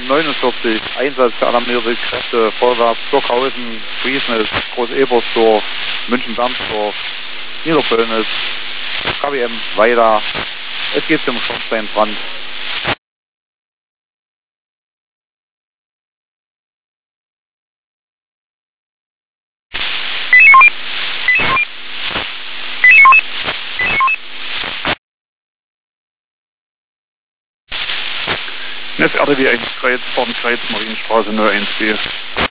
49, Einsatz für alarmierte Kräfte, vorwärts, Stockhausen, Friesnes, Groß-Ebersdorf, München-Bernsdorf, Niederpöllnis, KWM, weiter. Es geht zum Schornsteinbrand. Netz RDW 1 Kreuz, Fahren Kreuz, Marienstraße 012.